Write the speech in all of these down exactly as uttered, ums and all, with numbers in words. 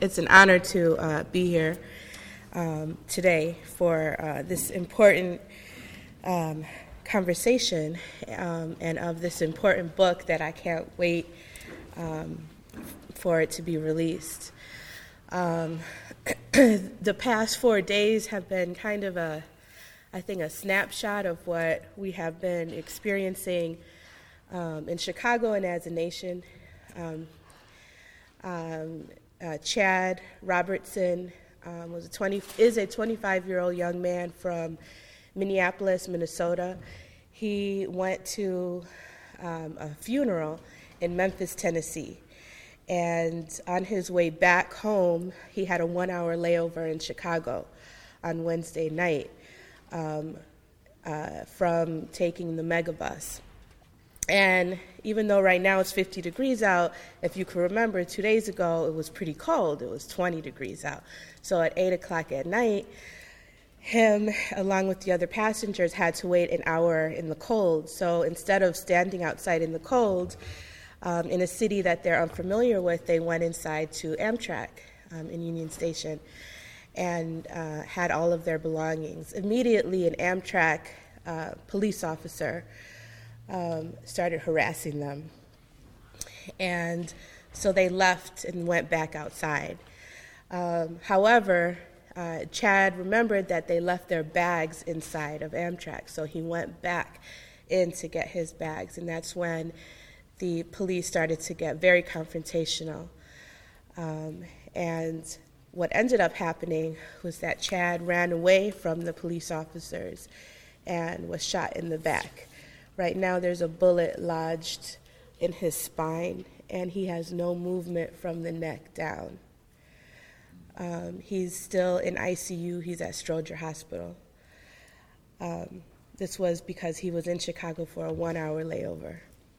it's an honor to uh, be here um, today for uh, this important um, conversation um, and of this important book that I can't wait um, for it to be released. Um, the past four days have been kind of a, I think, a snapshot of what we have been experiencing um, in Chicago and as a nation. Um, um, uh, Chad Robertson um, was a twenty is a twenty-five-year-old young man from Minneapolis, Minnesota. He went to um, a funeral in Memphis, Tennessee. And on his way back home, he had a one-hour layover in Chicago on Wednesday night um, uh, from taking the megabus. And even though right now it's fifty degrees out, if you can remember, two days ago it was pretty cold. It was twenty degrees out. So at eight o'clock at night, him, along with the other passengers, had to wait an hour in the cold. So instead of standing outside in the cold, um, in a city that they're unfamiliar with, they went inside to Amtrak um, in Union Station and uh, had all of their belongings. Immediately, an Amtrak uh, police officer um, started harassing them. And so they left and went back outside. Um, however, Uh, Chad remembered that they left their bags inside of Amtrak, so he went back in to get his bags, and that's when the police started to get very confrontational. Um, and what ended up happening was that Chad ran away from the police officers and was shot in the back. Right now there's a bullet lodged in his spine, and he has no movement from the neck down. Um, he's still in I C U. He's at Stroger Hospital. Um, this was because he was in Chicago for a one-hour layover.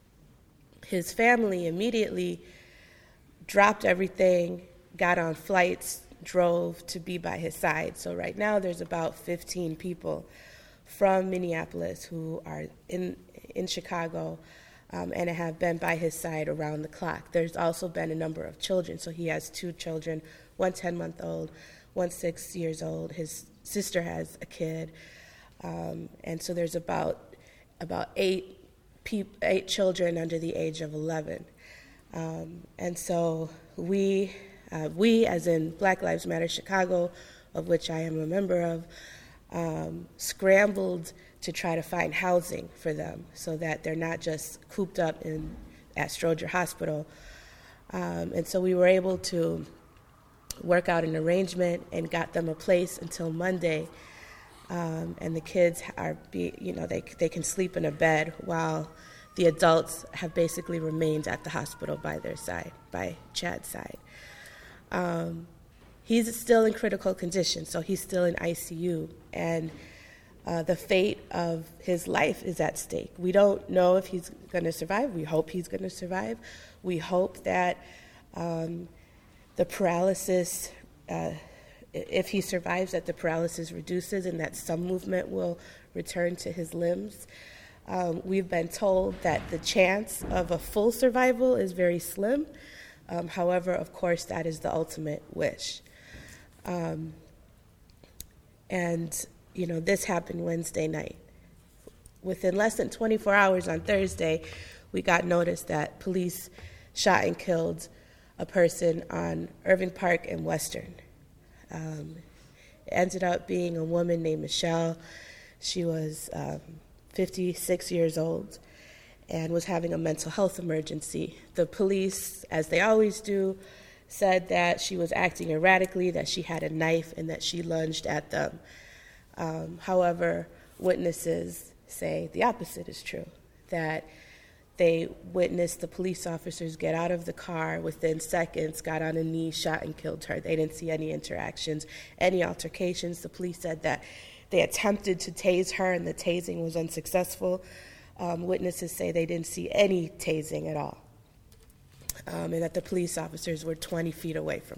His family immediately dropped everything, got on flights, drove to be by his side. So right now there's about fifteen people from Minneapolis who are in, in Chicago um, and have been by his side around the clock. There's also been a number of children. So he has two children, one ten-month-old, one six years old. His sister has a kid. Um, and so there's about about eight peop- eight children under the age of eleven. Um, and so we, uh, we, as in Black Lives Matter Chicago, of which I am a member of, um, scrambled to try to find housing for them so that they're not just cooped up in at Stroger Hospital. Um, and so we were able to work out an arrangement and got them a place until Monday. Um, and the kids are, be, you know, they they can sleep in a bed while the adults have basically remained at the hospital by their side, by Chad's side. Um, he's still in critical condition, so he's still in I C U, and uh, the fate of his life is at stake. We don't know if he's going to survive. We hope he's going to survive. We hope that um, the paralysis, uh, if he survives, that the paralysis reduces and that some movement will return to his limbs. Um, we've been told that the chance of a full survival is very slim. Um, however, of course, that is the ultimate wish. Um, and, you know, this happened Wednesday night. Within less than twenty-four hours on Thursday, we got notice that police shot and killed a person on Irving Park and Western. Um, it ended up being a woman named Michelle. She was um, fifty-six years old and was having a mental health emergency. The police, as they always do, said that she was acting erratically, that she had a knife, and that she lunged at them. Um, however, witnesses say the opposite is true, that they witnessed the police officers get out of the car within seconds, got on a knee, shot and killed her. They didn't see any interactions, any altercations. The police said that they attempted to tase her and the tasing was unsuccessful. Um, witnesses say they didn't see any tasing at all, um, and that the police officers were twenty feet away from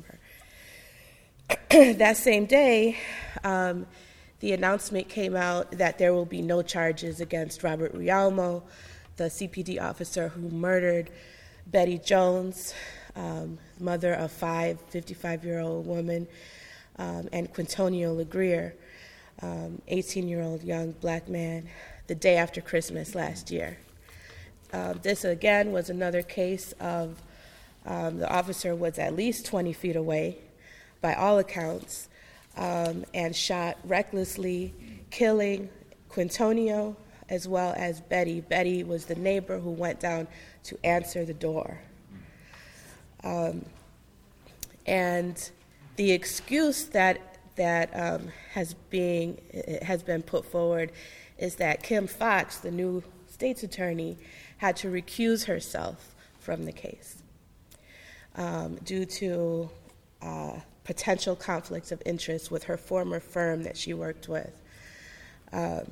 her. That same day, um, the announcement came out that there will be no charges against Robert Rialmo, the C P D officer who murdered Betty Jones. um, mother of five, fifty-five-year-old woman, um, and Quintonio LeGrier, um, eighteen-year-old young black man, the day after Christmas last year. Uh, this, again, was another case of um, the officer was at least twenty feet away, by all accounts, um, and shot recklessly, killing Quintonio as well as Betty. Betty was the neighbor who went down to answer the door. Um, and the excuse that that um, has being has been put forward is that Kim Foxx, the new state's attorney, had to recuse herself from the case um, due to uh, potential conflicts of interest with her former firm that she worked with. Um,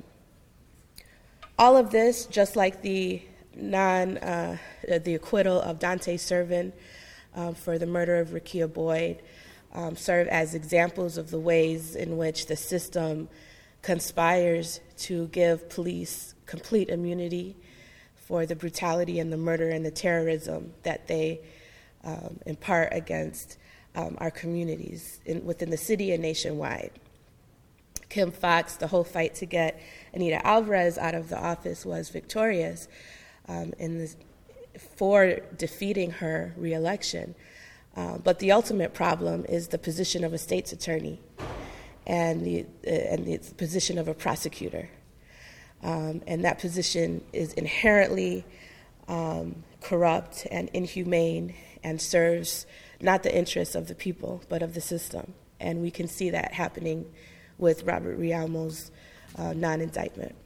all of this, just like the non uh, the acquittal of Dante Servin um, for the murder of Rekia Boyd, um, serve as examples of the ways in which the system conspires to give police complete immunity for the brutality and the murder and the terrorism that they um, impart against um, our communities in, within the city and nationwide. Kim Foxx, the whole fight to get Anita Alvarez out of the office was victorious um, in this, for defeating her reelection. Uh, but the ultimate problem is the position of a state's attorney and the, uh, and the position of a prosecutor. Um, and that position is inherently um, corrupt and inhumane and serves not the interests of the people, but of the system. And we can see that happening with Robert Rialmo's uh, non-indictment.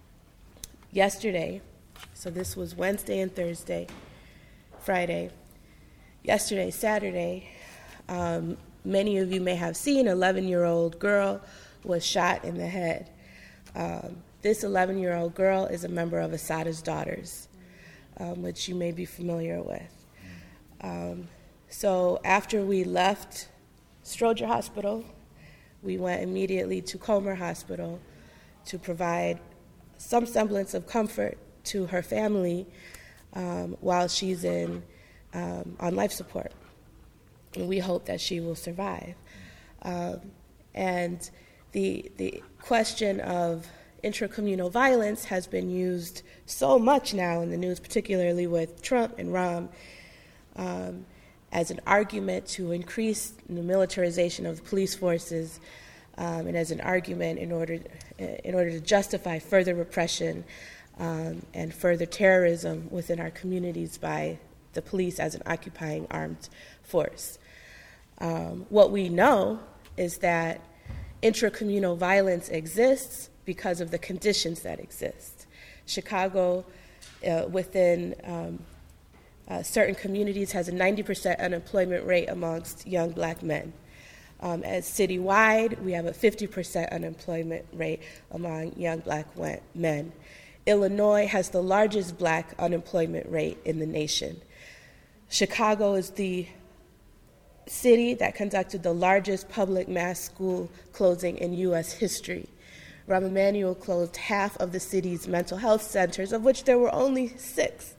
Yesterday, so this was Wednesday and Thursday, Friday, yesterday, Saturday, um, many of you may have seen an eleven-year-old girl was shot in the head. Um, this eleven-year-old girl is a member of Assata's Daughters, um, which you may be familiar with. Um, so after we left Stroger Hospital, we went immediately to Comer Hospital to provide some semblance of comfort to her family um, while she's in um, on life support. And we hope that she will survive. Um, and the the question of intracommunal violence has been used so much now in the news, particularly with Trump and Rahm, um, as an argument to increase the militarization of the police forces, um, and as an argument in order in order to justify further repression um, and further terrorism within our communities by the police as an occupying armed force. Um, what we know is that intracommunal violence exists because of the conditions that exist. Chicago, uh, within um, uh, certain communities, has a ninety percent unemployment rate amongst young black men. Um, as citywide, we have a fifty percent unemployment rate among young black men. Illinois has the largest black unemployment rate in the nation. Chicago is the city that conducted the largest public mass school closing in U S history. Rahm Emanuel closed half of the city's mental health centers, of which there were only six.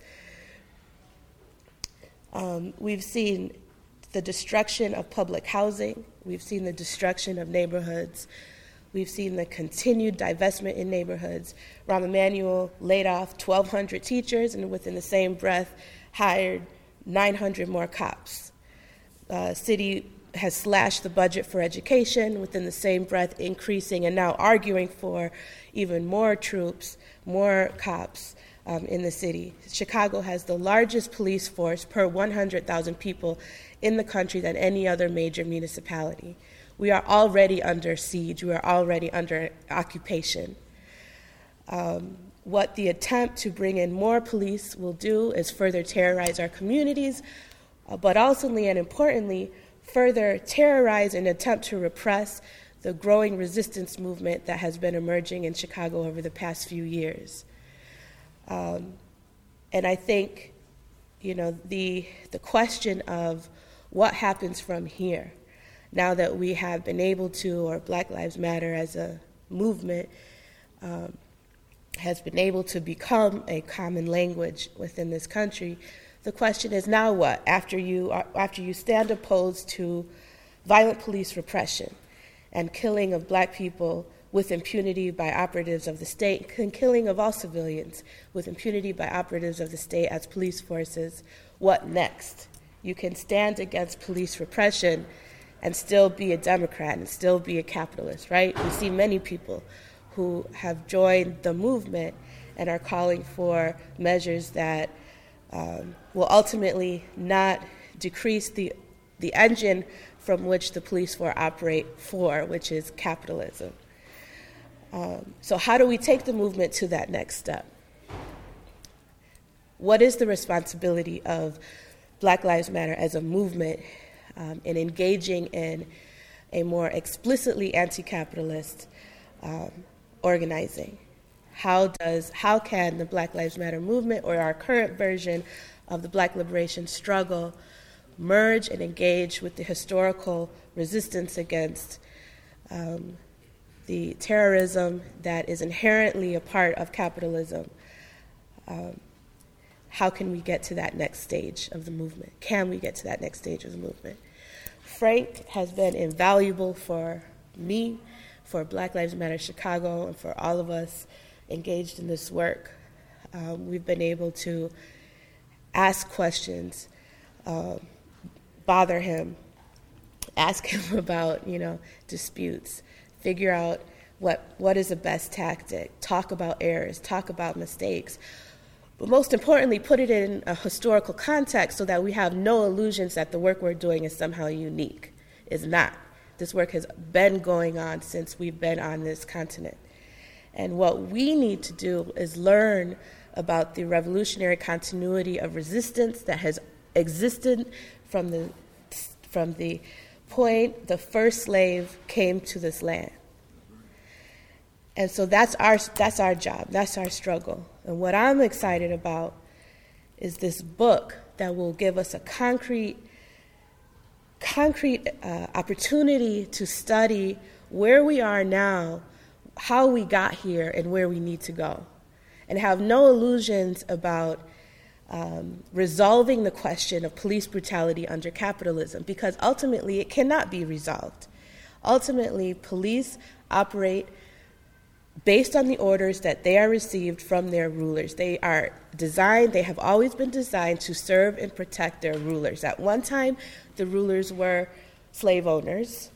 Um, we've seen the destruction of public housing. We've seen the destruction of neighborhoods. We've seen the continued divestment in neighborhoods. Rahm Emanuel laid off twelve hundred teachers and within the same breath hired nine hundred more cops. Uh, city has slashed the budget for education, within the same breath increasing and now arguing for even more troops, more cops um, in the city. Chicago has the largest police force per one hundred thousand people in the country than any other major municipality. We are already under siege. We are already under occupation. Um, what the attempt to bring in more police will do is further terrorize our communities, uh, but ultimately and importantly, further terrorize and attempt to repress the growing resistance movement that has been emerging in Chicago over the past few years. Um, and I think, you know, the the question of what happens from here, now that we have been able to, or Black Lives Matter as a movement um, has been able to become a common language within this country, The question is, now what? After you, after you stand opposed to violent police repression and killing of black people with impunity by operatives of the state, and killing of all civilians with impunity by operatives of the state as police forces, what next? You can stand against police repression and still be a Democrat and still be a capitalist, right? We see many people who have joined the movement and are calling for measures that um, will ultimately not decrease the, the engine from which the police force operate for, which is capitalism. Um, so how do we take the movement to that next step? What is the responsibility of Black Lives Matter as a movement um, in engaging in a more explicitly anti-capitalist um, organizing? How does, how can the Black Lives Matter movement or our current version of the Black liberation struggle merge and engage with the historical resistance against um, the terrorism that is inherently a part of capitalism? Um, how can we get to that next stage of the movement? Can we get to that next stage of the movement? Frank has been invaluable for me, for Black Lives Matter Chicago, and for all of us engaged in this work. Um, we've been able to ask questions, uh, bother him, ask him about, you know, disputes, figure out what what is the best tactic, talk about errors, talk about mistakes, but most importantly, put it in a historical context so that we have no illusions that the work we're doing is somehow unique. It's not. This work has been going on since we've been on this continent. And what we need to do is learn about the revolutionary continuity of resistance that has existed from the from the point the first slave came to this land. And so that's our that's our job, that's our struggle. And what I'm excited about is this book that will give us a concrete concrete uh, opportunity to study where we are now, how we got here, and where we need to go, and have no illusions about um, resolving the question of police brutality under capitalism, because ultimately it cannot be resolved. Ultimately, police operate based on the orders that they are received from their rulers. They are designed, they have always been designed to serve and protect their rulers. At one time, the rulers were slave owners.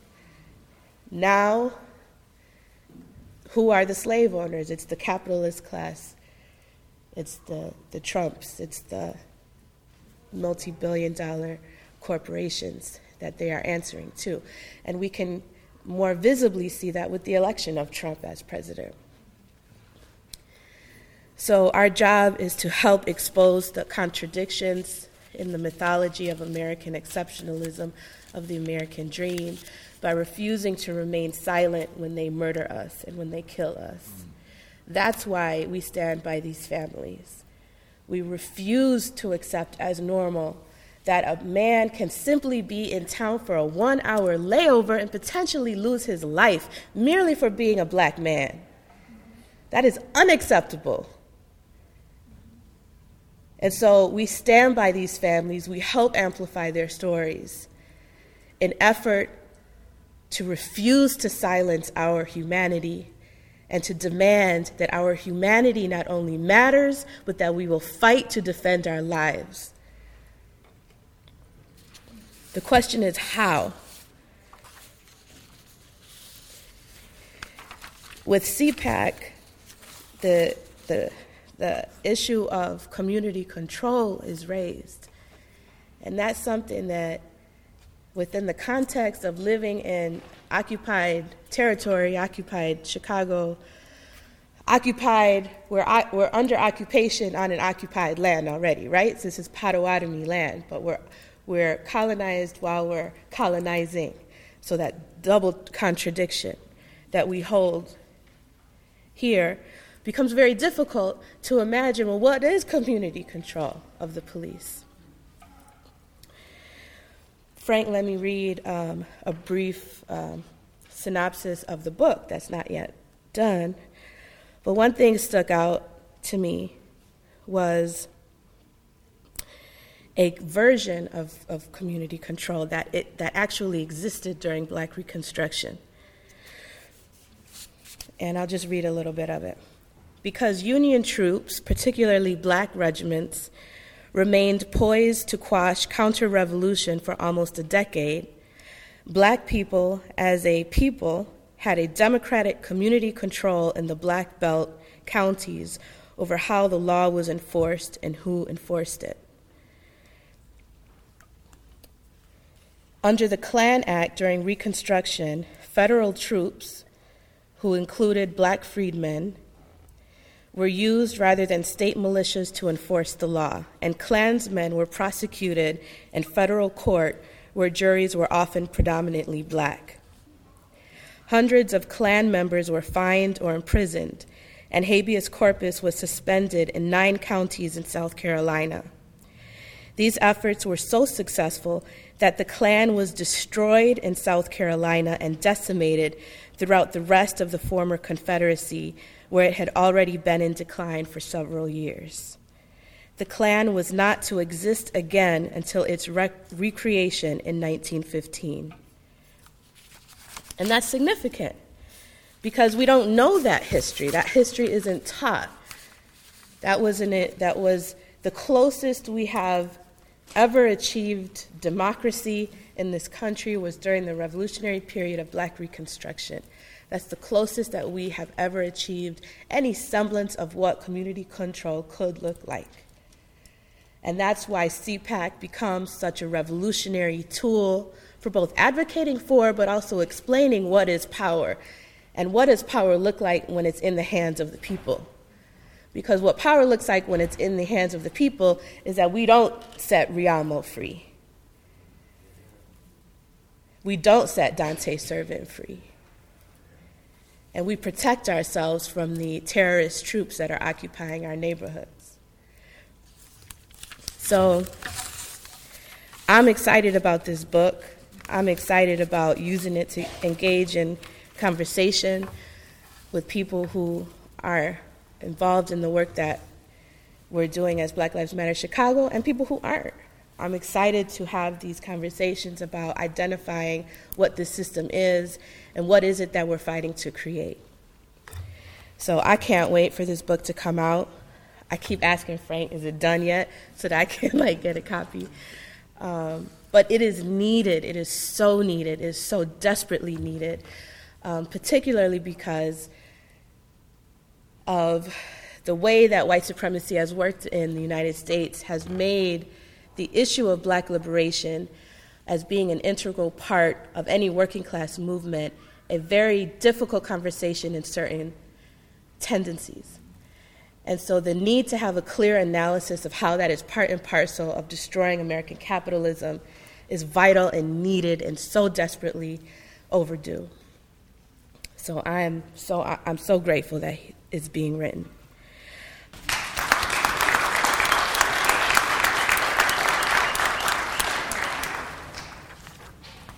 Now, who are the slave owners? It's the capitalist class. It's the, the Trumps. It's the multi-billion dollar corporations that they are answering to. And we can more visibly see that with the election of Trump as president. So our job is to help expose the contradictions in the mythology of American exceptionalism, of the American dream, by refusing to remain silent when they murder us and when they kill us. That's why we stand by these families. We refuse to accept as normal that a man can simply be in town for a one-hour layover and potentially lose his life merely for being a black man. That is unacceptable. And so we stand by these families. We help amplify their stories in effort to refuse to silence our humanity and to demand that our humanity not only matters, but that we will fight to defend our lives. The question is how? With C PAC, the, the, the issue of community control is raised. And that's something that, within the context of living in occupied territory, occupied Chicago, occupied, we're, we're under occupation on an occupied land already, right? So this is Potawatomi land, but we're We're colonized while we're colonizing. So that double contradiction that we hold here becomes very difficult to imagine, well, what is community control of the police? Frank, let me read um, a brief um, synopsis of the book that's not yet done. But one thing stuck out to me was a version of, of community control that, it, that actually existed during Black Reconstruction. And I'll just read a little bit of it. Because Union troops, particularly Black regiments, remained poised to quash counter-revolution for almost a decade, Black people as a people had a democratic community control in the Black Belt counties over how the law was enforced and who enforced it. Under the Klan Act during Reconstruction, federal troops, who included Black freedmen, were used rather than state militias to enforce the law, and Klansmen were prosecuted in federal court where juries were often predominantly Black. Hundreds of Klan members were fined or imprisoned, and habeas corpus was suspended in nine counties in South Carolina. These efforts were so successful that the Klan was destroyed in South Carolina and decimated throughout the rest of the former Confederacy, where it had already been in decline for several years. The Klan was not to exist again until its rec- recreation in nineteen fifteen. And that's significant because we don't know that history. That history isn't taught. That wasn't it. That was the closest we have ever achieved democracy in this country was during the revolutionary period of Black Reconstruction. That's the closest that we have ever achieved any semblance of what community control could look like. And that's why C PAC becomes such a revolutionary tool for both advocating for, but also explaining what is power, and what does power look like when it's in the hands of the people. Because what power looks like when it's in the hands of the people is that we don't set Riamo free. We don't set Dante Servin free. And we protect ourselves from the terrorist troops that are occupying our neighborhoods. So I'm excited about this book. I'm excited about using it to engage in conversation with people who are involved in the work that we're doing as Black Lives Matter Chicago and people who aren't. I'm excited to have these conversations about identifying what this system is and what is it that we're fighting to create. So I can't wait for this book to come out. I keep asking Frank, is it done yet? So that I can like get a copy. Um, but it is needed. It is so needed. It is so desperately needed, um, particularly because of the way that white supremacy has worked in the United States has made the issue of Black liberation as being an integral part of any working class movement a very difficult conversation in certain tendencies. And so the need to have a clear analysis of how that is part and parcel of destroying American capitalism is vital and needed and so desperately overdue. So I'm so I'm so grateful that it's being written.